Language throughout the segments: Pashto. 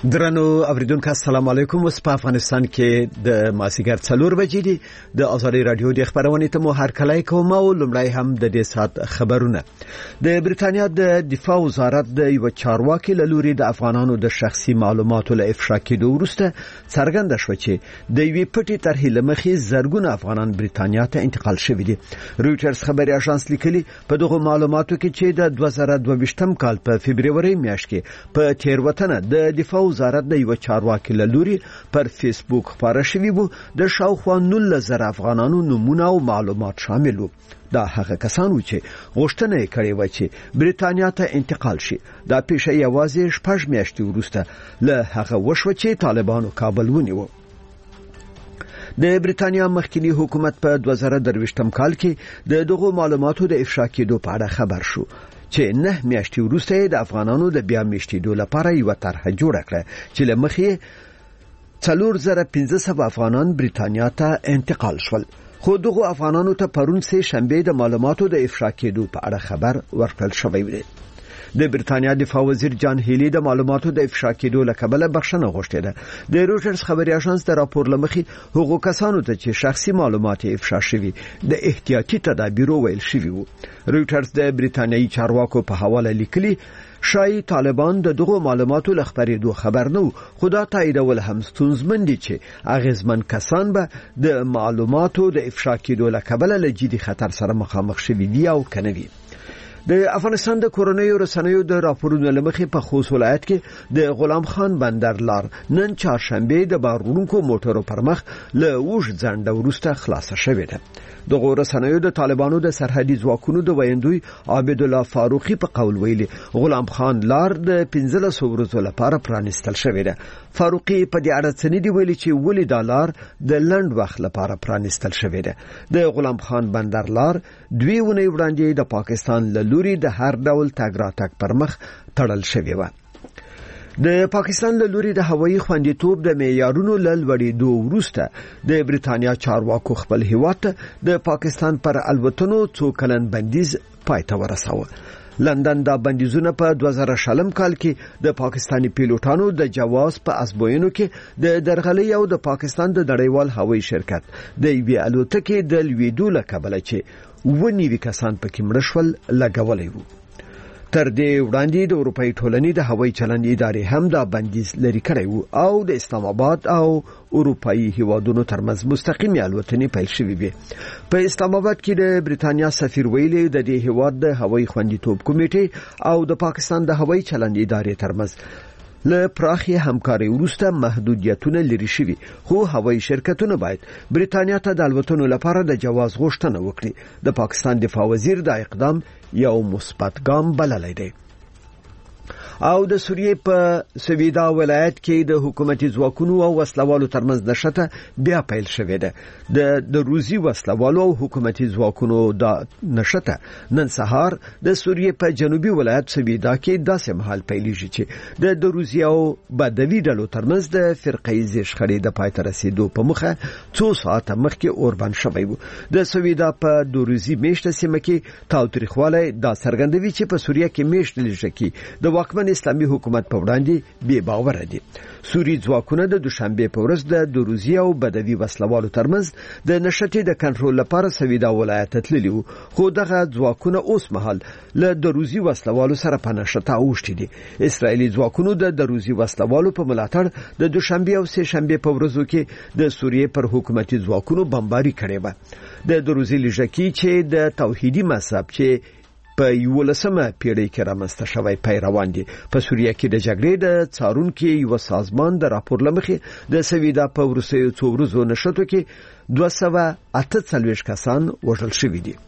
درنو اوریدونکو السلام علیکم. اوس په افغانستان کې د ماسیګر 4 بجې دي. د ازادي رادیو د خبرونې ته مو هر کله کوم او لمړی هم د دې سات خبرونه. د بریتانیا د دفاع وزارت د یو چارواکي له لوري د افغانانو د شخصي معلوماتو له افشا کېدو وروسته څرګنده شو چې د یوې پټې طرحې لمخې زرګونه افغانان بریتانیا ته انتقال شوي دي. رويټرز خبري اژانس لیکلي په دغه معلوماتو کې چې د 2022م کال په فبرवरी میاشت کې په تیروتنه د دفاع وزارت د یو چارواکي له لوري پر فیسبوک خبره شوی وو د شاوخوا 19,000 افغانانو نمونه او معلومات شامل وو. دا هغه کسان و چې غوښتنه یې کړې و چې بریتانیا ته انتقال شي. دا پیښه یوازې 6 میاشتې وروسته له هغه وشو چې طالبانو کابل ونیو. د بریتانیا مخکنی حکومت په 2023م کال کې دغه معلوماتو د افشا کېدو په اړه خبر شو چې 9 میاشتې وروسته د افغانانو د بیا میشتېدو لپاره یو طرح جوړ کړه چې لمخې 4500 افغانان بریتانیا ته انتقال شول. خو دغه افغانانو ته پرون سه شنبه د معلوماتو د افشا کېدو په اړه خبر ورکړل شوی دی. د بریتانیا دفاع وزیر جان هیلی د معلوماتو د افشا کېدو لکبله بخښنه غوښتې ده. د رويټرز خبري اژانس د راپور لمخې هغو کسانو ته چې شخصي معلومات افشا شوي د احتیاطي تدابیرو ویل شوی وو. رويټرز د بریتانیایي چارواکو په حواله لیکلي شای طالبان دغه معلوماتو لخبرېدو خبر نه خدا تاییدول هم ستونزمن دي چې اغیزمن کسان به د معلوماتو د افشا کېدو لکبله له جدي خطر سره مخامخ شوي دي او کنوي. د افغانستان د کورونیو رسنیو د راپورونو لمخې په خوست ولایت کې د غلام خان بندر لار نن چهارشنبه د بارونکو موټرو پر مخ له وښ ځنډ وروسته خلاصه شوې ده. د رسنیو د طالبانو د سرحدي ځواکونو د ویندوی عابد الله فاروقي په قول ویلي غلام خان لار د 15 ورځې لپاره پرانستل شوې ده. فاروقي په دې اړه څه نه دی ویلي چې ولې د لار د لند وخت لپاره پرانستل شوې ده. د غلام خان بندر لار 2 ونې وړاندې د پاکستان له لوري د هر ډول تګ راتګ پر مخ تړل شوی و. د پاکستان له لوري د هوایي خوندیتوب د معیارونو لوړېدو وروسته د بریتانیا چارواکو خپل هیواد د پاکستان پر الوتنو څو کلن بندیز پای ته ورساوه. لندن دا بندیزونه په 2000 کال کې د پاکستانی پیلوټانو د جواز په ازموینو کې د درغلۍ او د پاکستان د نړیوال هوایي شرکت د یوې الوتکې د لویدو لکبله چې ونیوي کسان پکې مړ شول لګولې وو. تر دې وړاندې د اروپאי ټولنې د هوایي چلند ادارې هم دا بندیز لري کړی وو او د اسلام آباد او اروپאי هیوادونو ترمنځ مستقیمه الوتنې پیل شوې وي. په اسلام آباد کې د بریتانیا سفیر ویلي د دې هیواد د هوایي خوندیتوب کمیټې او د پاکستان د هوایي چلند ادارې ترمنځ له پراخي همکاري وروسته محدودیتونه لري شوي، خو هوایي شرکتونه باید بریتانیا ته د الوتنو لپاره د جواز غوښتنه وکړي. د پاکستان دفاع وزیر دا اقدام یو مثبت ګام بللی دی. او د سوریې په سویدا ولایت کې د حکومتي ځواکونو او وسلوالو ترمنځ نښته بیا پیل شوې ده. د روسي وسلوالو او حکومتي ځواکونو د نښته نن سهار د سوریې په جنوبي ولایت سویدا کې داسې مهال پیلېږي چې د روسي او بدوي ډلو ترمنځ د فرقه‌ایزې شخړې د پای ته رسیدو په مخه 2 ساعته مخکې اوربند شوی و. د سویدا په دوروزي میشته سیمه کې تاوتریخوالی دا څرګندوي چې په سوریه کې میشته لږکي د واکمن اسلامي حکومت په وړاندې بې باور دي. سوري ځواکونه د دوشنبه په ورځ د دوروزي او بدوي وسلوالو ترمنځ د نشټې د کنټرول لپاره سویدا ولایت تللی وو، خو دغه ځواکونه اوس مهال له دوروزي وسلوالو سره په نشټه اوښتي دي. اسرایلی ځواکونو د دوروزي وسلوالو په ملاتړ د دوشنبه او سه شنبه په ورځو کې د سوریې پر حکومتي ځواکونو بمباري کړې و. د دوروزي لږکي چې د توحیدي مذهب چې په 11مه پیړۍ کې رامنځته شوی پیروان دي په سوریه کې د جګړې د څارونکو یو سازمان د راپور لمخې د سویدا په وروستیو څو ورځو نشټو کې 248 کسان وژل شوي دي.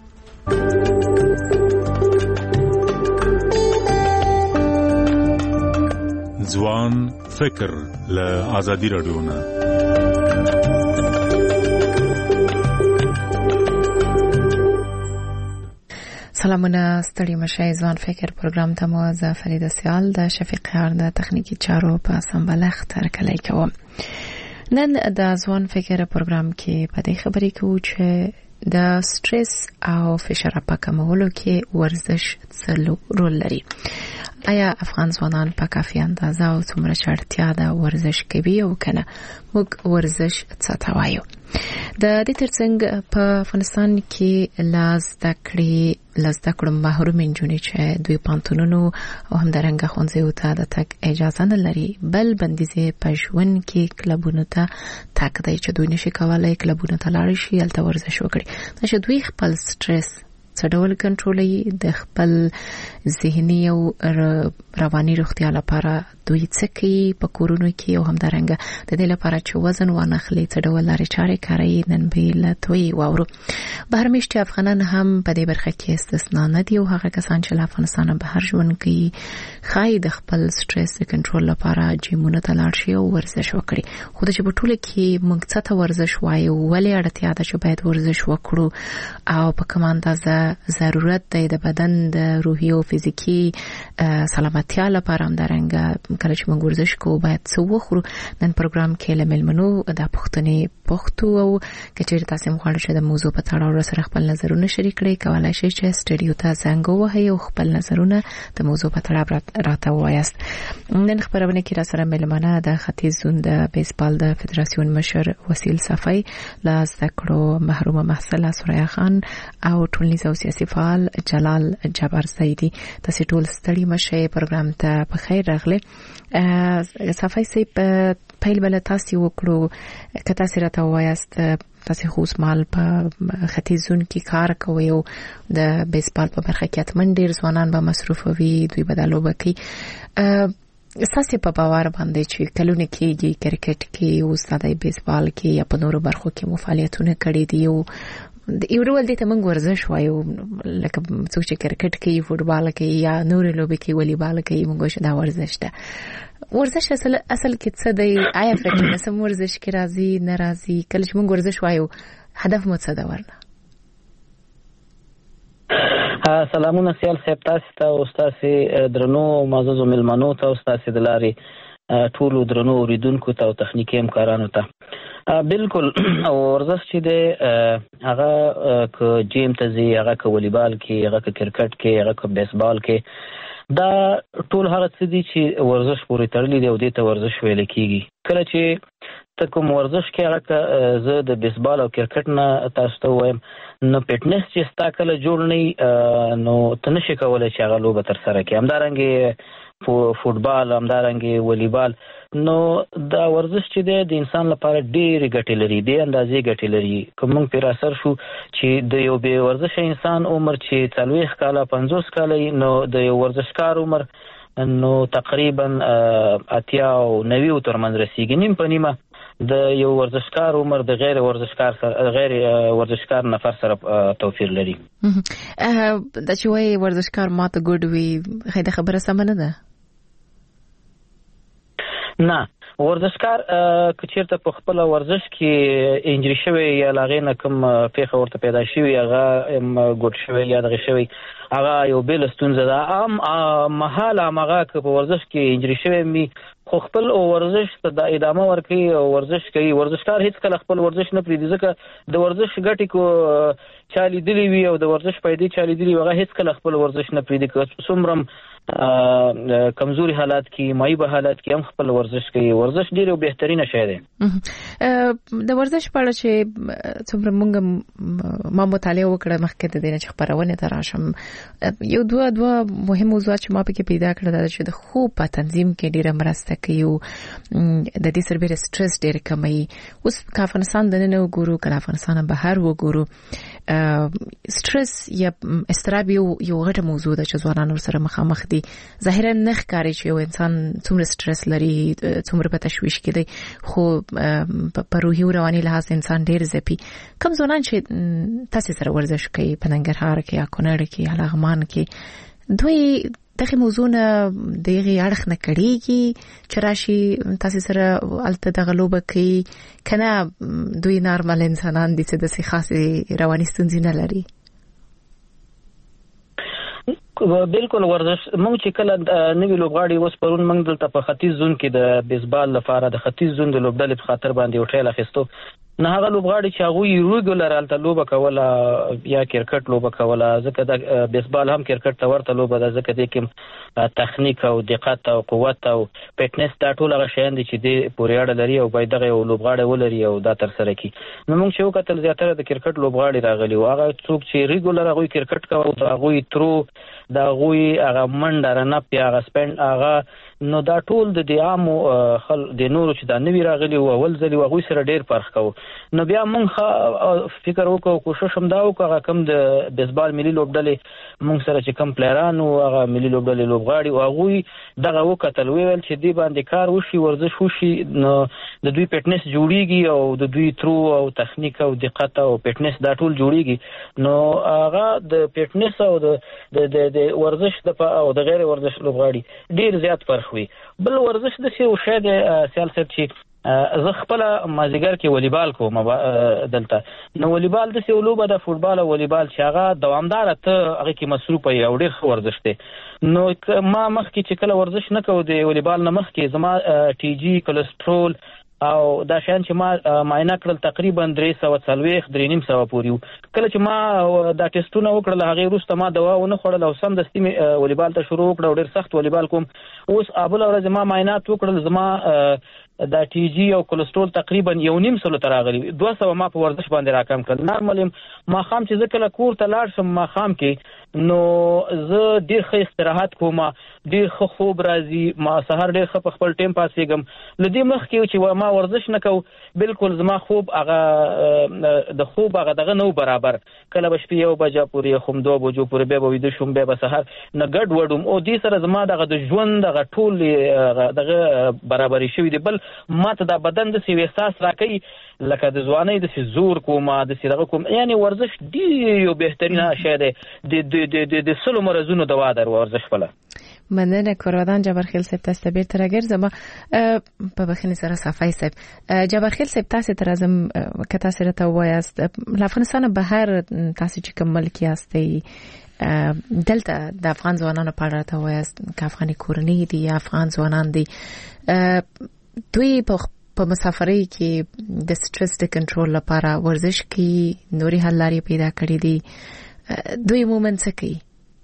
ځوان فکر له آزادي رادیو نه. سلامونه، ستړي مشئ. ځوان فکر پروګرام ته مو زه فریده سیال د شفیق خیار د تخنیکی چارو په سمبلښت هرکلی کوم. نن د ځوان فکر پروګرام کې په دې خبرې کوو چې د سټرس او فشار په کمولو کې ورزش څه رول لري. آیا افغان ځوانان په کافي اندازه او څومره اړتیا ده ورزش کوي او کنه موږ ورزش څه ته وایو؟ د دې ترڅنګ په افغانستان کې زده کړو محروم نجونې چې دوی پانتونونو او همدارنګه ښوونځیو ته د تګ اجازه نه لري، بل بندیزې په ژوند کې کلبونو ته تګ دی چې دوی نشي کولای کلبونو ته لاړ شي هلته ورزش وکړي. دا چې دوی خپل سټرس څه ډول کنټرولوي، د خپل ذهني او رواني روغتیا لپاره دوی څه کوي په کورونو کې او همدارنګه د دې لپاره چې وزن وانخلي څه ډول لارې چارې کاروي، نن به له دوی واورو. بهر میشتي افغانان هم په دې برخه کې استثنا نه دي او هغه کسان چې له افغانستان بهر ژوند کوي ښایي د خپل سټرس د کنټرول لپاره جیمونو ته لاړ شي او ورزش وکړي. خو چې په ټوله کې موږ څه ته ورزش وایو، ولې اړتیا ده چې باید ورزش وکړو او په کومه اندازه ضرورت دی د بدن د روحي او فزیکی سلامتیا لپاره همدارنګه کله چې موږ ورزش کوو باید څه وخورو. نن پروګرام کې له مېلمنو د پوښتنې پوښتو او کچېرې تاسو مخاله چې د موضوع په تړاو سره خپل نظرونه شریک کړئ، کولای شئ چې سټډیو ته زنګ ووهئ او خپل نظرونه د موضوع په تړاو راته ووایاست. نن خبرونه کې را سره مېلمانه د ختیځ زون د بیسبال د فدراسیون مشر وسیل صفای، له زده کړو محرومه محصله سوریا خان او ټولنیز او سیاسي فعال جلال جبر زیدی. تاسو ټول ستړي مشه پروګرام ته په خیر راغله. صفای سي په پیل بل تاسو وکړو که تاسو راته وایاست تاسو خو اسمال په ختیځ زون کې کار کوي او د بیسبال په برخه کې اتمن ډیر ځوانان به مصروف وي، دوی به د لوبه کوي. اساسي په باور باندې چې کلونه کېږي کرکټ کې او ستاسو بیسبال کې یا په نورو برخو کې فعالیتونه کړي دي او یو ډول دې ته موږ ورزش وایو، لکه څوک چې کرکټ کوي، فوټبال کوي یا نور لوبې کوي، والیبال کوي، موږ چې دا ورزش ده. ورزش اصل کې څه دی؟ آیا فټنس هم ورزش کې راځي نه راځي؟ کله چې موږ ورزش وایو هدف مو څه ده ورنه؟ سلامونه سیال صاحب تاسو ته او تاسو درنو معززو ملمنو ته او تاسو د لارې ټولو درنو اوریدونکو ته او تخنیکی همکارانو ته. بالکل ورزش چې دی هغه که جیم ته ځي، هغه که والیبال کې، هغه که کرکټ کې، هغه که بیسبال کې، دا ټول هغه څه دي چې ورزش پورې تړلي دي او دې ته ورزش ویل کېږي. کله چې ته کوم ورزش کې هغه زه د بیسبال او کرکټ نه تاسو ته وایم نو فټنس چې ستا کله جوړ نه نو ته نشې کولی چې هغه لوبه ترسره کړې. همدارنګې فوټبال، همدارنګې والیبال، نو دا ورزش چې دی د انسان لپاره ډېرې ګټې لري، ډېرې اندازې ګټې لري. که موږ پرې اثر شو چې د یو بې ورزشه انسان عمر چې 40 کاله 50 کاله نو د یو ورزشکار عمر نو تقریبا 80 او 90 ترمنځ رسیږي، نیم په نیمه د یو ورزشکار عمر د غیر ورزشکار نفر سره توپیر لري. دا چې وایي ورزشکار ماته ګډ وي، خیده خبره سمه نه ده؟ نه، ورزشکار که چیرته په خپل ورزش کې انجری شوی یا لاغې نه کوم پیښه ورته پیدا شوی، هغه ګډ شوی یا دغه شوی، هغه یو بل ستونزه ده. مهال هغه که په ورزش کې انجری شوی می خو خپل ورزش ته د ادامه ورکوي او ورزش کوي. ورزشکار هیڅ کله خپل ورزش نه پرېږدي، ځکه د ورزش ګټې کو چا لیدلې وي او د ورزش فایدې چا لیدلې وي، هغه هیڅ کله خپل ورزش نه پرېږدي. که څومره کمزوري حالات کې، مایوبه حالات کې هم خپل ورزش کوي. ورزش ډېر یو بهترینه شی دی. د ورزش په اړه چې څومره موږ ما مطالعه وکړه مخکې د دې نه چې خبرونه ته راشم، یو دوه مهم موضوعات چې ما پکې پیدا کړل دا چې د خوب په تنظیم کې ډېره مرسته کوي او د دې سره سټرس ډېر کموي. اوس که افغانستان دننه وګورو، که افغانستان بهر وګورو، سټرس یا اضطراب یو غټه موضوع ده چې ځوانان ورسره مخامخ دي. ظاهرا نه ښکاري چې یو انسان څومره سټرس لري، څومره په تشویش کې دی، خو په روحي او رواني لحاظ انسان ډېر ځپي. کوم ځوانان چې تاسو سره ورزش کوي په ننګرهار کې یا کونړ کې یا لغمان کې، دوی دغه موضوعونه دغه اړخ نه کړيږي چې راشي تاسو سره الته دغه لوبه کوي کنه؟ دوی نارمل انسانان دي چې د خاصه رواني ستونزې نه لري. بالکل ورزش موږ چې کله نوی لوبغاړي اوس پرون موږ دلته په ختیځ زون کې د بیسبال لپاره د ختیځ زون د لوبډلې په خاطر باندې یو ټریل اخیستو. نه هغه لوبغاړي چې هغه ریګولر الته لوبه کوله یا کرکټ لوبه کوله، ځکه د بیسبال هم کرکټ ته ورته لوبه ده، ځکه د کوم تخنیک او دقت او قوت او فټنس دا ټول هغه شیان دي چې د پورې اړه لري او باید دغه لوبغاړي ولري او دا تر سره کی. نو موږ چې وکتل زیاتره د کرکټ لوبغاړي راغلي او هغه څوک چې ریګولر هغه کرکټ کوي هغه ترو دا غوي هغه منډه رنپ یا هغه سپند هغه، نو دا ټول د عامو خل د نورو چې دا نوی راغلي او اول ځلی هغه سره ډیر فرق کوي. نو بیا موږ فکر وکړو کوشش هم دا وکړو هغه کم د بیسبال ملي لوبډلې موږ سره چې کم پلیران او هغه ملي لوبډلې لوبغاړي او هغه دغه وکتل ویل چې دی باندې کار وشي ورزش وشي، نو د دوی فټنس جوړیږي او د دوی ترو او تخنیک او دقت او فټنس دا ټول جوړیږي. نو هغه د فټنس او د ورزش او د غیر ورزش لوبغاړي ډیر زیات فرق وي. بل ورزش د څه وشه د سیاست چې زه خپل مازیګر کې والیبال کوم دلته، نو والیبال د څه لوبه د فوتبال او والیبال چې هغه دوامدار ته هغه کې مصروف وي او ډیر ورزش دی. نو ما مخکې چې کله ورزش نه کوم د والیبال نه مخکې زما ټي جی کولیسټرول او دا شان چې ما معاینه کړل تقریبا 340 پورې. کله چې ما دا ټیسټونه وکړل هغه وروسته ما دوا ونه خوړل او سم دستي والیبال ته شروع کړ او ډیر سخت والیبال کوم. اوس ابل ورځ ما معاینات وکړل زما دا ټي جی او کولیسټرول تقریبا 1.5 ته راغلی، 200 ما په ورزش باندې راکم کړل. نارمل ما خام چې ځکه کور ته لاړ شم ما خام کې نو زه ډیر ښه استراحت کوم، ډیر ښه خوب راځي، ما سحر ډیر ښه په خپل ټیم پاسېږم. لدې مخکې چې ما ورزش نه کوم بالکل زما خوب هغه د خوب هغه دغه نو برابر، کله به شپې 1 بجه پورې خم 2 بجو پورې به ویده شم به سحر نه ګډ وډم او دې سره زما دغه د ژوند دغه ټول دغه برابرې شوی دی. بل ماته دا بدن د سی احساس راکې لکه د ځوانۍ د زور کومه د سیرغه کوم، یعنی ورزش دی یو بهترینه شی دی د سلو مرزونو دوا در ورزش فله. مننه کورودان جبرخیل صاحب تاسو به ترګر زما په بخښنې سره صفای صاحب جبرخیل صاحب تاسو تر ازم کته سره ته وایست افغانستان بهر تاسو چې کوم ملک یاستئ دلته د افغان ځوانانو په اړه ته وایست که افغاني کورنۍ دي یا افغان ځوانان دي دوی په مسافرۍ کې د سټرس د کنټرول لپاره ورزش کې نوري حل لارې پیدا کړې دي، دوی عموما څه کوي؟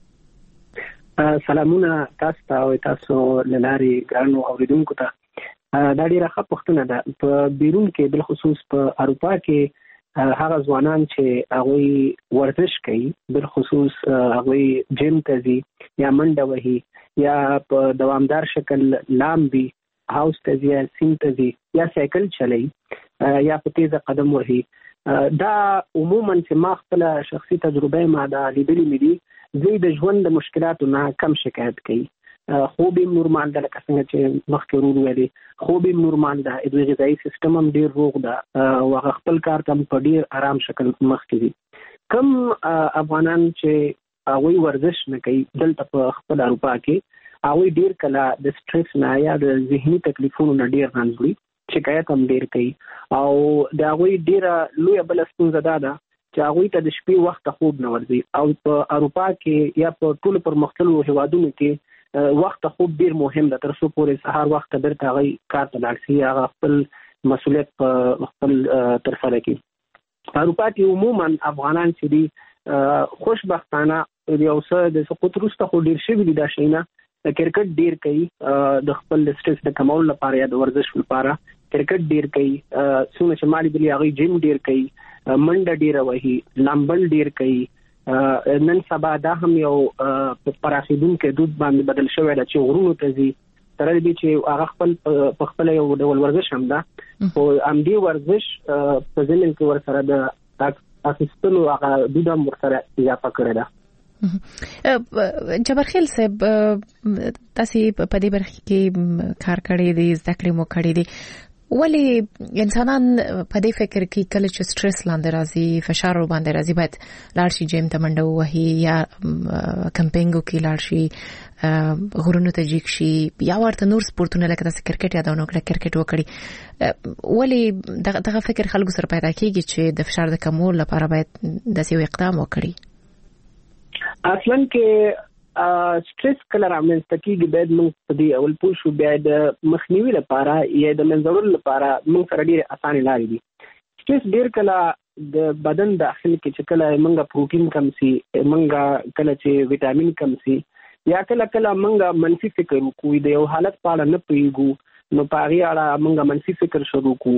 سلامونه تاسو ته او تاسو لاري ګرانو اوریدونکو ته. دا ډیره ښه پوښتنه ده. په بیرون کې بل خصوص په اروپا کې هغه ځوانان چې هغه ورزش کوي بل خصوص هغه جیم ته ځي یا منډه وهي یا په دوامدار شکل لامبي هاوس ته ځي سیم ته ځي یا سایکل چلای یا په تیزه قدم وهي. دا عموما چې ما خپل شخصي تجربه ما دا لیدلې مې دي زه د ژوند د مشکلاتو نه کم شکایت کوي. خوب یې نورمال ده لکه څنګه چې مخکې ورو ویلي، خوب یې نورمال ده، د غذایي سیستم هم ډیر روغ ده او هغه خپل کار ته په ډیر آرام شکل مخکې دي. کم افغانان چې هغوی ورزش نه کوي دلته په خپل اروپا کې هغوی ډیر کله د سټرس نه یا د ذهني تکلیفونو نه ډیر رنځوري، شکایت هم ډیر کوي او د هغوی ډیره لویه بله ستونزه دا ده چې هغوی ته د شپې وخت خوب نه ورځي او په اروپا کې یا په ټولو پرمختللو هیوادونو کې وخت خوب ډیر مهم ده تر څو پورې سهار وخت بیرته هغوی کار ته لاړ شي، هغه خپل مسؤلیت په خپل ترسره کړي. په اروپا کې عموما افغانان چې دي خوشبختانه یو څه د سقوط وروسته خو ډیر شوي دي دا شیونه کرکټ ډیر کوي د خپل سټرس د کمولو لپاره یا د ورزش لپاره کرکټ ډیر کوي، څونه چې مالي بلی هغه جیم ډیر کوي، منډه ډیر وهي، لامبل ډیر کوي. نن سبا دا هم یو پراخیدونکو دود باندې بدل شوی دی چې غرونو ته ځي تر دې چې هغه خپل په خپل یو ډول ورزش هم ده او امدي ورزش په ځینې کې ورسره د اخیستلو هغه دود هم ورسره اضافه کړی ده. جبرخیل صاحب تاسو په دې برخه کې کار کړی دی، زده کړې مو کړې دي، ولی انسانان په دې فکر کې کله چې سټرس لاندې راځي فشار باندې راځي باید لاړ شي جیم ته منډه وهي یا کمپینګ کې لاړ شي غرونو ته جیک شي یا ورته نور سپورتونه لکه تاسو کرکټ یادونه کړه کرکټ وکړي، ولی دغه فکر خلکو سره پیدا کیږي چې د فشار د کمولو لپاره باید داسې یو اقدام وکړي؟ اصلا کې سټرس کله رامنځته کېږي باید موږ په دې اول پوه شو، بیا د مخنیوي لپاره یا د منځورولو لپاره موږ سره ډېرې اسانې لارې دي. سټریس ډیر کله د بدن داخل کې چې کله منګه پروتین کم سي منګه کله چې وټامین کم سي یا کله منګه منفي فکر وکوي د یو حالت په اړه نه پیګو نو پاري اړه منګه منفي فکر شروع کو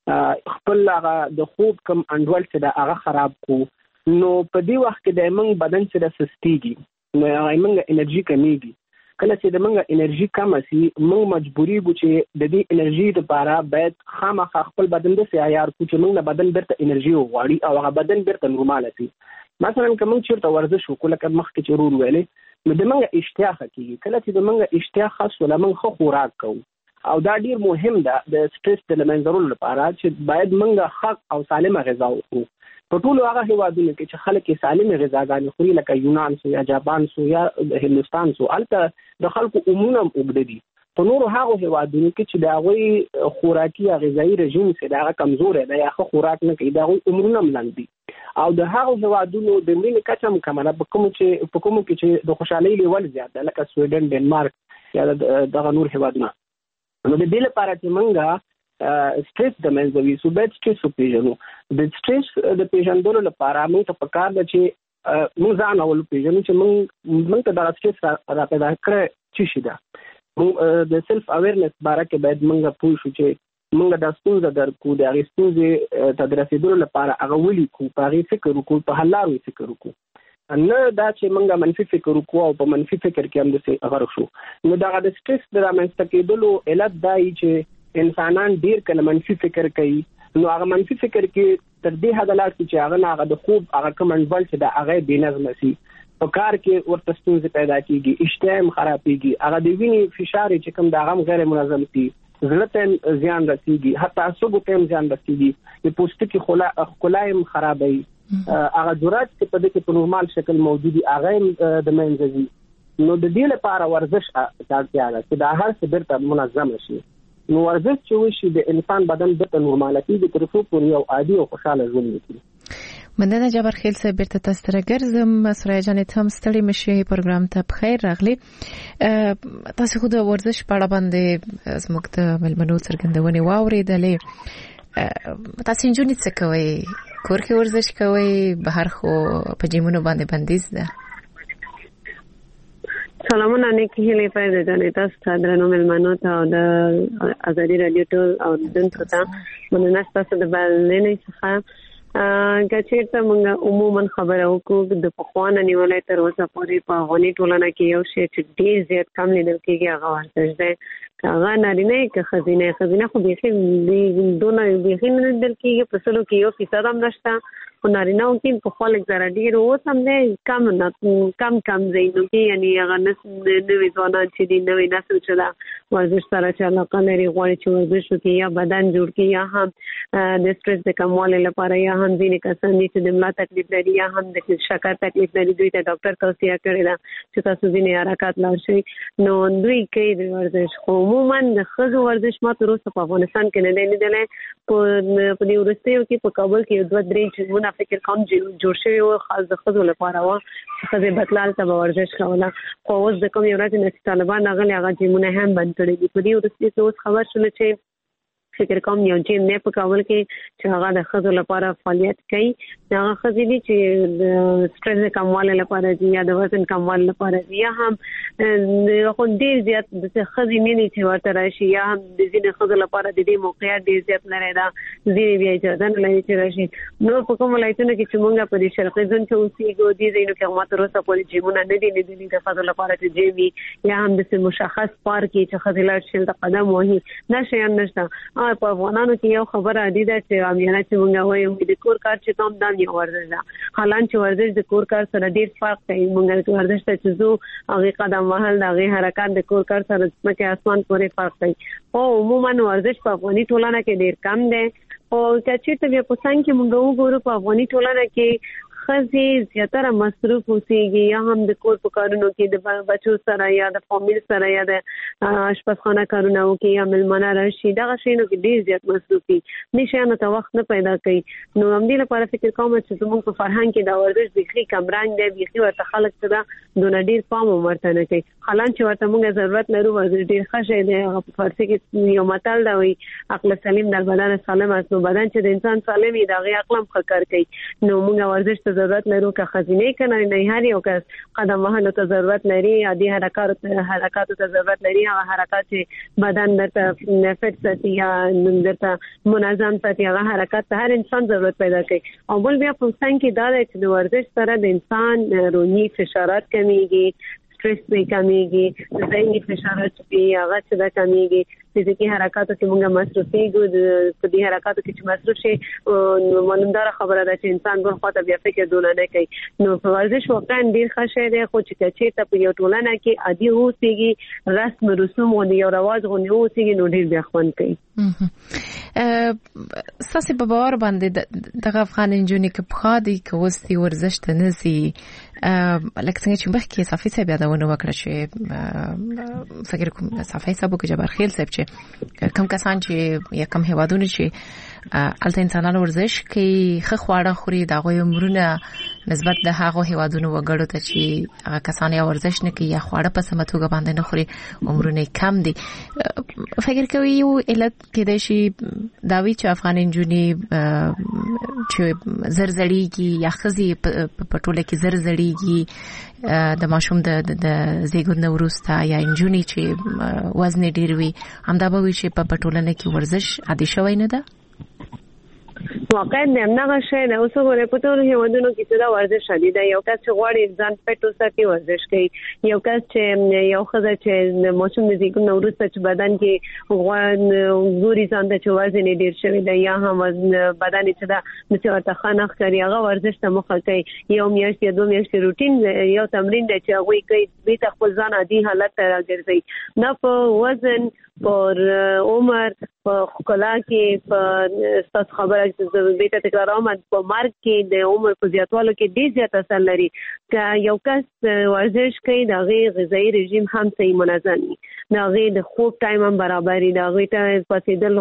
خپل هغه د خوب کم انډول چې دا هغه خراب کو نو په دې وخت کې د منګ بدن چې د سستيږي نو هغه منګه انرژي کمیږي کله چې د منګه انرژي کم سي موږ مجبوري بو چې د دې انرژي لپاره باید خامخا خپل بدن د سیار کو چې موږ بدن برته انرژي وغواړي او هغه بدن برته نورمال شي مثلا کوم چیرته ورزش وکړو لکه مخکې چې رول ویلې نو د منګه اشتها کیږي کله چې د منګه اشتها خاص ولا منګه خو خوراک کوو او دا ډیر مهم ده د سټریس د لمنځلو لپاره چې باید منګه حق او سالمه غذا وکړو په ټولو هغه هیوادونو کې چې خلک سالمه غذاګانې خوري لکه یونان سو یا جاپان سو یا هندستان سو البته د خلکو عموما وګړي په نورو هغه هیوادونو کې چې دا غوي خوراکي غذایی رژیم سره هغه کمزور دی یا خوراک نه کوي دا غوي عمرونه ملاندي او د هغه هیوادونو د ملي کچم کمره په کوم کې چې د خوشحالي لیول زیات ده لکه سویډن ډنمارک یا دغه نور هیوادونه نو د دې لپاره چې منګه سټریس د منځوي سو بیت سټریس پیژنو د سټریس د پیژندلو لپاره موږ ته پکار ده چې موږ ځان اول پیژنو چې موږ ته د سټریس را پیدا کړی شي دا د سلف اویرنس باره کې باید موږ پوه شو چې موږ د ستونزې درکو د هغې ستونزې ته د رسېدلو لپاره هغه ولیکو په هغې فکر وکړو په حل لارو فکر وکړو نه دا چې موږ منفي فکر وکړو او په منفي فکر کې هم داسې غرق شو نو دغه د سټریس د رامنځته کېدلو علت دا وي چې انسانان ډیر کله منفي فکر کوي نو هغه منفي فکر کې تر دې حد لا چې هغه د خوب هغه کوم انډول چې د هغه بې نظم شي په کار کې ورته ستونزې پیدا کیږي اشتها خرابېږي هغه د وینې فشار چې کوم د هغه غیر منظم شي زړه ته زیان رسیږي حتی عصبو ته زیان رسیږي د پوستکي خلایم خرابوي هغه جرات چې په دې کې په نورمال شکل موجودي هغه د منځوي نو د دې لپاره ورزش اړتیا ده چې دا هر څه برته منظم شي نو ورزش چې وشي د انسان بدن برته نورمالتي د ترڅو پورې او عادي او خوشاله ژوند وکړي مننه جبر خیل صاحب بیرته تاسو ته ګرځم سوریا جان ته هم ستړي مشي پروګرام ته بخیر راغلی تاسو خو د ورزش په اړه باندې زموږ د ملمنو څرګندونې واورېدلې تاسو انجونی څه کوي کور کې ورزش کوي بهر خو په جیمونو باندې بندیز ده سلامونه نیکی هیله پیدا جانې تاسو ته درنو ملمنو ته او د ازادي رادیو ټول او دونکو ته مننه تاسو د بلنې څخه ګچېرته موږ عموما خبره وکړو د پخوانه نیولې تر اوسه پورې په غونی ټولنه کې یو شی چې ډیر زیات کم لیدل کېږي هغه ورزش دی هغه نارینه کې خزینه خو بیخي دونه بیخي نه لیدل کېږي په سلو کې 1% هم نشته خو نارینه کې په خپل ځای ډیر اوس هم دی کم زینو کې یعنی هغه نوې ځوانان چې دی نوې نسل چې دا ورزش سره چې علاقه لري غواړي چې ورزش وکړي یا بدن جوړ کړي یا هم د سټریس د کموالي لپاره یا هم ځینې کسان چې د ملا تکلیف لري یا هم د شکر تکلیف لري دوی ته ډاکټر توصیه کړې ده چې تاسو ځینې حرکات لاړ شئ نو دوی کوي د ورزش خو عموما د ښځو ورزش ما تر اوسه په افغانستان کې نه دی لیدلی په دې وروستیو کې په کابل کې 2-3 جیمونه فکر کوم جوړ شوي وو خاص د ښځو لپاره وو چې ښځې بتلال ته به ورزش کوله خو اوس د کوم یو ورځې نه چې طالبان راغلي هغه جیمونه هم بند کړي دي په دې وروستي کې اوس خبر شوله چې فکر کوم یو جیم نه په کابل کې چې هغه د ښځو لپاره فعالیت کوي هغه ښځې دي چې د سټریس کموالي لپاره دي یا د وزن کموالي لپاره دي یا هم خو ډېر زیات د ښځې نه دي چې ورته راشي یا هم د ځینې ښځو لپاره د دې موقعیت ډېر زیات لري دا ځینې بیا اجازه نه لري چې راشي نو په کوم ولایتونو کې چې موږ په دې شرقي زون کې اوسېږو دې ځایونو کې هغه تر اوسه پورې جیمونه نه دي لیدلي د ښځو لپاره چې جیم وي یا هم د مشخص پارک کې چې ښځې لاړ شي د قدم وهي دا شیان نشته په افغانانو کې یو خبره عادي ده چې عامیانه چې موږ وایو د کور کار چې کوم دام یو ورزش ده حالان چې ورزش د کور کار سره ډیر فرق کوي موږ ورزش ته چې زو هغه قدم وهل هغه حرکت د کور کار سره مکه اسمان پورې فرق کوي او عموما ورزش په افغاني ټولنه کې ډیر کم دی او چې ته بیا په څنګه کې موږ وګورو په افغاني ټولنه کې خزي زیاتره مصروف اوسېږي یا هم د کور په کارونو کې د بچو سره یا د فامیل سره یا د آشپزخانه کارونه کوي یا ملمنه راشي دغه شینو کې ډیر زیات مصروف دي نشانه ته وخت نه پیدا کوي نو هم دې لپاره فکر کوم چې زموږ په فرهنګ کې دا ورزش بيخي کمرنګ دی بيخي ورته خلک څه دونه ډیر پام ورته نه کوي حالان چې ورته موږ ضرورت لرو ورزش ډیر ښه شی دی هغه په فارسی کې یو متل دی وي عقل سلیم در بدن سالم است نو بدن چې د انسان سالم وي دا غي عقل هم ښه کار کوي نو موږ ورزش ته ضرورت لرو که خزینه کنه نه هر یو کس قدم وهلو ته ضرورت لري عادي حرکات ته ضرورت لري هغه حرکات چې بدن درته فټ ساتي یا درته منظم ساتي هغه حرکات ته هر انسان ضرورت پیدا کوي او بل بیا په څنګه کې دا چې د ورزش سره د انسان روحي فشارات کمیږي سټرس به کمیږي ذهني فشارات به هغه څه د کمیږي فزیکی حرکاتو کې موږ مصروفي ګو په دې حرکاتو کې چې مصروف شي معلومدار خبره ده چې انسان په خاطر بیا فکر دونه نه کوي نو ورزش واقعا ډیر ښه شی دی خو چې ته په یو ټولنه کې عادي اوسېږي رسم رسوم او یو رواج غونډه اوسېږي نو ډیر بیا خوند کوي ساسي په باور باندې دغه افغان انجونی کې په خادي کې وستي ورزش ته نزي لکه څنګه چې مخکې صافي صاحب یادونه وکړه چې فکر کوم صافي صاحب کې جبر خیل صاحب چې کم کسان چې یا کم هوادونه چې الته انسانانو ورزش کوي خو خواړه خوري دغه عمرونه نسبت د هغه هوادونو وګړو ته چې هغه کسان یا ورزش نه کوي یا خواړه په سمتوګه باندې نه خوري عمرونه کم دي فکر کوي یو علت کې د شي داوی چې افغان انجونی چې زرزړیږي یا خزي په ټوله کې زرزړیږي د ماشوم د زیږون وروسته یا انجونی چې وزن ډیر وي همدا به وي چې په ټولنه کې ورزش عادي شوی نه ده واقعا دغه شی نه اوس غوړې په ټولو هیوادونو کې چې دا ورزش شدي دا یو کس چې غواړي ځان پټو ساتي ورزش کوي یو کس چې یو خزه چې موسم د زیږون وروسته چې بدن کې ګوري ځان ته چې وزن ډیر شوی دی یا هم بدن چې دا مثبت خنخ کوي هغه ورزش ته مخه کوي یو میاشت یا 2 میاشتې روټین یو تمرین دی چې هغه کوي به خپل ځان عادي حالت ته راګرځي نه په وزن پر عمر په خلا کې په ستاسو خبره چې به ته تکرارم په مرګ کې د عمر په زیاتوالو کې ډیر زیات اثر لري که یو کس ورزش کوي دا غي غذایی رژیم هم صحیح منظم وي دا غي د خوب ټایم هم برابر دی دا غي ته پسیدل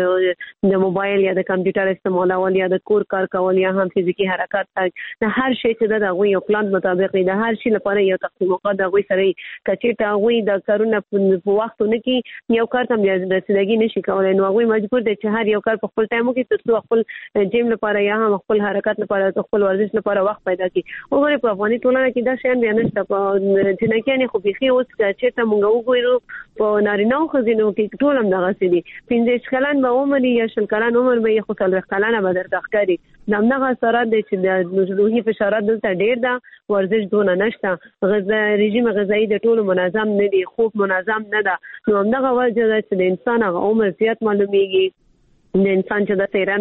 د موبایل یا د کمپیوټر استعمالول یا د کور کار کول یا هم فزیکی حرکت د هر شی چې دا غي یو پلان مطابق دی د هر شی لپاره یو تقسیم وقته دا غي سره کچې ته غي د کارونه په وختونه کې یو کار ته رسیدګي نشي کولای نو هغه مجبور دي چې هر یو کار په خپل ټایم کې ترڅو خپل جیم لپاره یا هم خپل حرکت لپاره خپل ورزش لپاره وخت پیدا کړي وګوره په افغاني ټولنه کې دا شیان بیان نشته په جنکیانه خو بيخي اوس چې ته مونږ وګورو په نارینه خو ځینو کې ټول هم دغه سړي 15 کلن به عمر یا 10 کلن عمر به خو 30 کلن به درته ښکاري دغه اثرات دي چې د روحي فشارات دلته ډیر ده ورزش دونه نشته رژیم غذایی د ټولو منظم نه دی خوب منظم نه ده نو همدغه وجه ده چې د انسان هغه عمر زیات معلومیږي د انسان چې د سیرم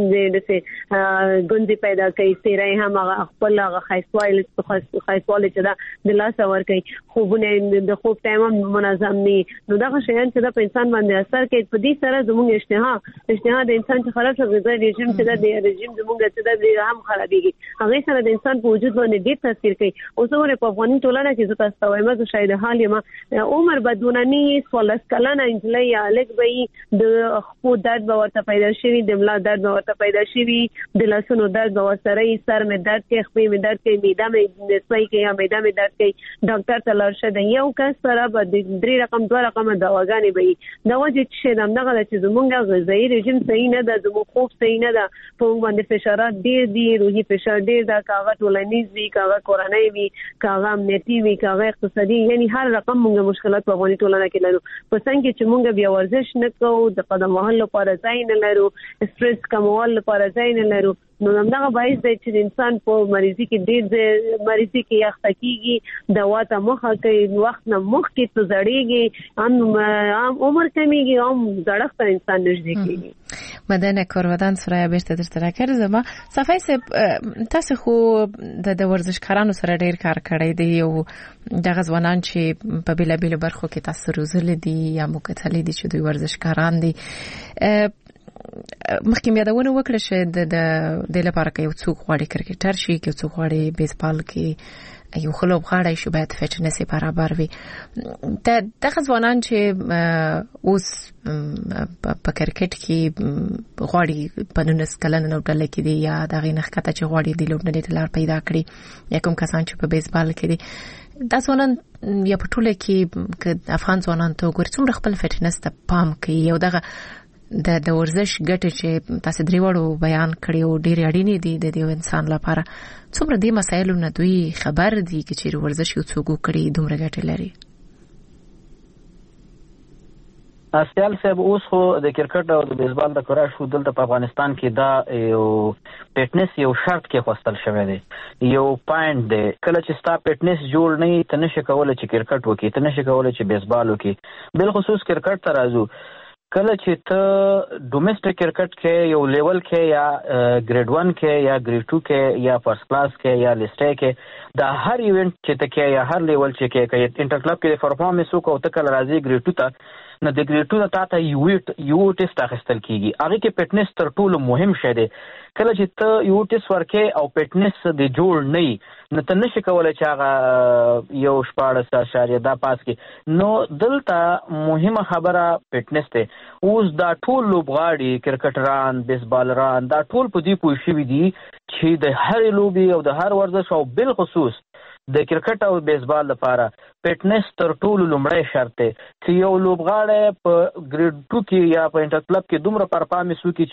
د ګوندې پیدا کوي سیرای هم هغه خپل هغه خیسوال چې دا د لاس ور کوي خوبونه د خوب ټایم هم منظم ني نو دا شیان چې د انسان باندې اثر کوي په دې سره زموږ اشتها د انسان چې خراب شوی د رژیم چې د رژیم زموږ چې د هم خرابېږي هغه سره د انسان په وجود باندې ډېر تاثیر کوي اوس ورته په افغاني ټولنه کې زه تاسو وایم چې شاید حال ما عمر بدونني 16 کلنه انجلۍ یا لګ به د خپل درد به ورته پیدا شي د ملا درد به ورته پیدا شي د لاسونو درد به ورسره سر مې درد کوي خپې مې درد کوي معده مې نسوي کوي یا معده مې درد کوي ډاکټر ته لاړ شه د یو کس سره به د 3 رقم 2 رقم دواګانې به دا وجه چې دغه چې زمونږ غذایی رژیم صحیح نه ده زموږ خوب صحیح نه ده په موږ باندې فشارات ډیر دي روحي فشار ډیر ده کاغه ټولنیز وی کاغه کورنۍ وی کاغه امنیتي وی کاغه اقتصادي یعنی هر رقم موږ مشکلات په افغاني ټولنه کې لرو په څنګه چې موږ بیا ورزش نه کوو د قدم وهلو لپاره ځای نه لرو سټرس کمول لپاره ځای نه لرو نو همدغه باعث دی چې انسان په مریضي کې ډېر مریضي کې یخته کیږي دوا ته مخه کوي وخت نه مخ کې ته زړیږي هم عمر کمیږي هم زړښت ته انسان نږدې کیږي مدنه کورودان سره بیرته درته راکړم صفای سه تاسو خو د ورزشکارانو سره ډېر کار کړی دی او د غزوانان چې په بیلابیلو برخو کې تاسو روزل دي یا مکتلې دي چې دوی ورزشکاران دي مخکې یادونه وکړه چې د لپاره کې یو څوک غواړي کرکټر شي، کې څوک غواړي بیسبال کې یو خلوب غاړی شي، باید فټنس برابر وي. دغه ځوانان چې اوس په کرکټ کې غواړي په 19 کلن نو ډله کې دي یا دغه نخکته چې غواړي د لوبډلې ته لار پیدا کړي، یا کوم کسان چې په بیسبال کې دي، دا ځوانان یا په ټوله کې افغان ځوانان ته ګوري څومره خپل فټنس ته پام کوي. یو دغه د ورزش ګټه چې تاسو دریوړو بیان کړی او ډېر اړینې دي د یو انسان لپاره، څومره دې مسایلو نه دوی خبر دي چې ورزش یو څوک کړي دومره ګټه لري؟ سیال صاحب اوس خو د کرکټ او د بیسبال د کرا شو دلته په افغانستان کې دا یو فټنس یو شرط کې خوستل شوی دی، یو پوینټ دی. کله چې ستا فټنس جوړ نه ته نشي کولای چې کرکټ وکړي، ته نشي کولای چې بیسبال وکړي. بل خصوص کرکټ ته راځو، کله چې ته ډومېسټک کرکټ کې یو لیول کې یا ګریډ 1 کې یا ګریډ 2 کې یا فرست کلاس کې یا لیسټ کې، دا هر ایونت چې ته کې یا هر لیول چې کې انټر کلب کې پرفارمنس وکړو، ته کله راځي ګریډ 2 ته، نو د ګریډ 2 ته یو ټیسټ اخیستل کیږي. هغه کې فټنس تر ټولو مهم شی دی. کله چې ته یو ټیسټ ورکې او فټنس د جوړ نه، نو ته نشي کولای چې هغه یو 14.2 پاس کې. نو دلته مهمه خبره فټنس دی. اوس دا ټول لوبغاړي، کرکټران، بیسبالران، دا ټول په دې پوه شوي دي چې د هر لوبي او د هر ورزش او بل خصوص د کرکټ او بیسبال لپاره فټنس تر ټولو لومړی شرط دی. چې یو لوبغاړی په ګریډ 2 کې یا په انټر کلب کې دومره پرفارمنس وکړي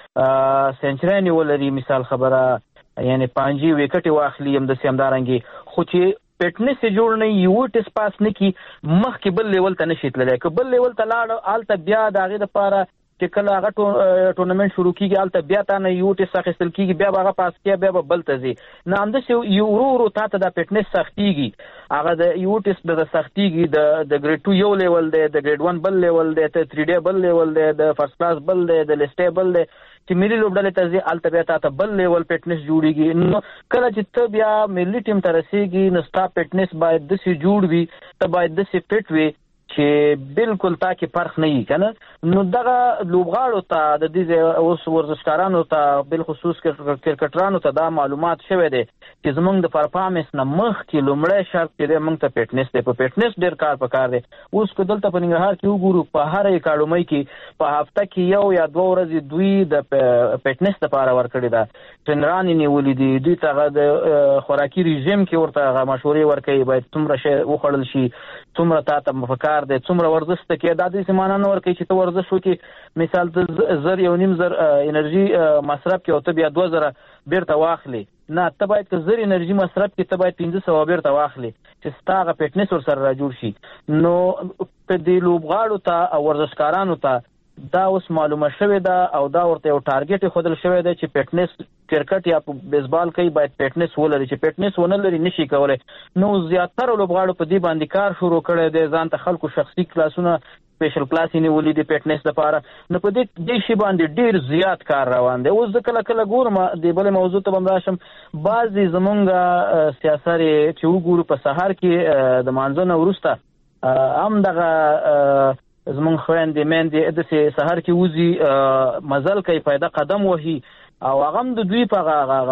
چې سنچري ولري، مثال خبره یعنی 5 وکټ واخلي، هم د سیمدارنګي، خو چې فټنس جوړ نه یو ټیس پاس نه کی مخکې بل لیول ته نشي تللی. که بل لیول ته لاړ آلته بیا د هغې دپاره چې کله هغه ټورنمنټ شروع کیږي آلته بیا تا نه یو ټیسټ اخیستل کیږي، بیا به هغه پاس کیږي، بیا به بل ته ځي. نه همداسې یو ورو تا ته د فټنس سختیږي، هغه د یو ټیسټ د سختیږي، د ګریډ 2 یو لیول دی، د ګریډ 1 بل لیول دی، ته 3 ډے بل لیول دی، د فرست کلاس بل دی، د لیسټ بل دی، چې ملي لوبډلې ته ځي آلته بیا تا ته بل لیول فټنس جوړیږي. نو کله چې ته بیا ملي ټیم ته رسیږي، نو ستا فټنس باید داسې جوړ وي، ته باید داسې فټ وي چې بالکل تا کې فرق نه وي کنه. نو دغه لوبغاړو ته د دې اوس ورزشکارانو ته بل خصوص کرکټرانو ته دا معلومات شوی دی چې زمونږ د پرفارمنس نه مخکې لومړی شرط دی موږ ته فټنس دی. په فټنس ډېر کار پکار دی. اوس که دلته په ننګرهار کې وګورو، په هر اکاډمۍ کې په هفته کې یو یا 2 ورځې دوی د فټنس لپاره ورکړي ده، ټرینران یې نیولي دي، دوی ته هغه د خوراکي رژیم کې ورته هغه مشورې ورکوي، باید څومره شی وخوړل شي، څومره تا ته پکار دی، څومره ورزش ته کې. دا داسې معنا نه ورکوي چې ته ورزش وکړي، مثال ته 1.5 انرژي مصرف کې او ته بیا 2000 بیرته واخلي. نه، ته باید که 1000 انرژي مصرف کې ته باید 1500 بیرته واخلي چې ستا هغه فټنس ورسره را جوړ شي. نو په دې لوبغاړو ته او ورزشکارانو ته دا اوس معلومه شوې ده او دا ورته یو ټارګټ ښودل شوی دی چې فټنس کرکټ یا بیسبال کوي باید فټنس ولري، چې فټنس ونه لري نشي کولای. نو زیاتره لوبغاړو په دې باندې کار شروع کړی دی، ځان ته خلکو شخصي کلاسونه سپیشل کلاس یې نیولي دي فټنس لپاره. نو په دې شي باندې ډېر زیات کار روان دی. اوس زه کله کله ګورم د بلې موضوع ته به هم راشم، بعضې زمونږ سیاسرې چې وګورو په سهار کې د مانځه نه وروسته هم دغه زمونږ خویندې میندې داسې سهار کې وځي مزل کوي، پیدا قدم وهي، او هغه هم د دوی په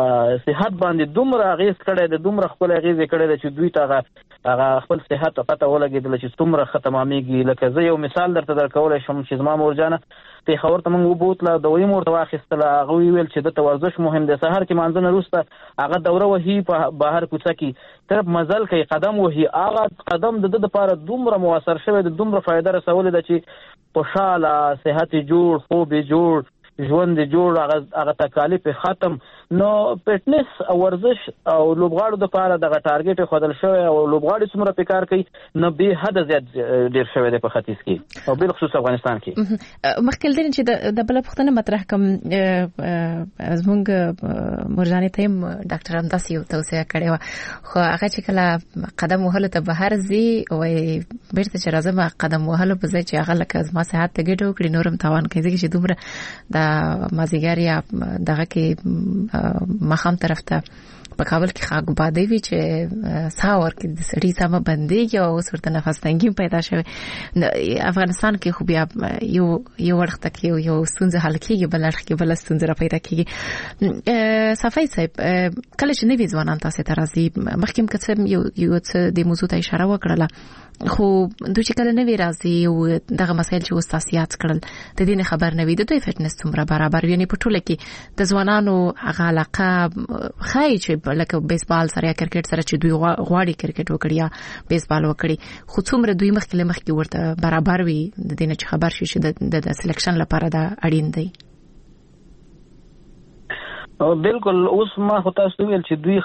صحت باندې دومره اغېز کړی دی، دومره خپل اغېز یې کړی دی چې دوی ته هغه خپل صحت ته پته ولګېدله چې څومره ښه تمامېږي. لکه زه یو مثال درته درکولی شم چې زما مورجانه پېښور ته موږ وبوتله، دوی مې ورته واخیستله، هغه ویل چې دلته ورزش مهم دی. سهار کې مانځه نه وروسته هغه دوره وهي په بهر کوڅه کې، طرف مزل کوي، قدم وهي. هغه قدم د ده دپاره دومره مؤثر شوی دی، دومره فایده رسولې ده چې خوشحاله، صحت یې جوړ، خوب یې جوړ، ژوند جوړ، هغه تکالیف ختم. نو فټنس او ورزش او لوبغاړو دپاره دغه ټارګټ ښودل شوی او لوبغاړي څومره پې کار کوي نو بې حده زیات ډېر شوی دی په ختیځ کې او بالخصوص افغانستان کې. مخکې له دې چې د بله پوښتنه مطرح کړم، زموږ مورجانې ته هم ډاکټر همداسې یو توصیه کړې وه، خو هغه چې کله قدم وهلو ته بهر ځي وایي بېرته چې راځم قدم وهلو په ځای چې هغه لکه زما صحت ته ګټه وکړي نور هم تاوان کوي، ځکه چې دومره د مازدیګر یا دغه کې ماښام طرف ته په کابل کې خاګبادي وی چې ساور کې د سړي سم بندي او صورت نفس تنګي پیدا شوه افغانستان کې خو بیا یو وخت کې یو ستونزه حل کیږي بل اړخ کې بل ستونزه پیدا کیږي صفای صاحب کله چې نوی ځوانان تاسو ته راځي مخکې کڅم یو څه د موضوع ته اشاره وکړه خو دوی چې کله نوی راځي او دغه مسایل چې وستاسیات کړل د دې خبر نه وي د دوی فټنس څومره برابر وي نه په ټوله کې د ځوانانو هغه علاقه خای چې لکه بیسبال سره یا کرکټ سره چې دوی غواړي کرکټ وکړي یا بیسبال وکړي خو څومره دوی مخکې ورته برابر وي د دې نه چې خبر شي چې د سلیکشن لپاره دا اړین دی بالکل اوس ما هوتا سویل چې دوی